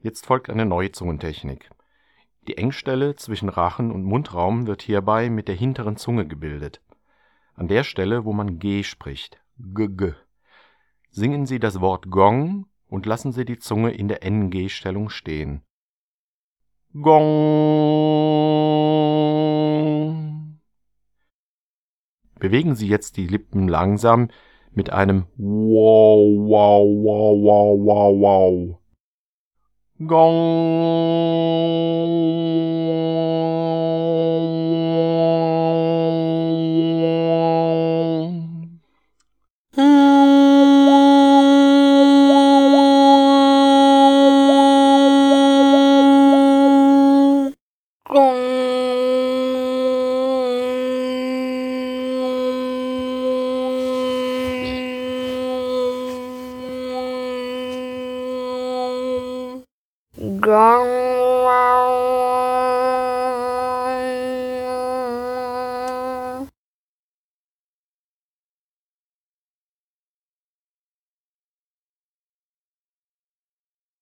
Jetzt folgt eine neue Zungentechnik. Die Engstelle zwischen Rachen- und Mundraum wird hierbei mit der hinteren Zunge gebildet. An der Stelle, wo man G spricht, g, singen Sie das Wort Gong und lassen Sie die Zunge in der NG-Stellung stehen. Gong. Bewegen Sie jetzt die Lippen langsam mit einem Wow, wow, wow, wow, wow, wow. Gong. Gong.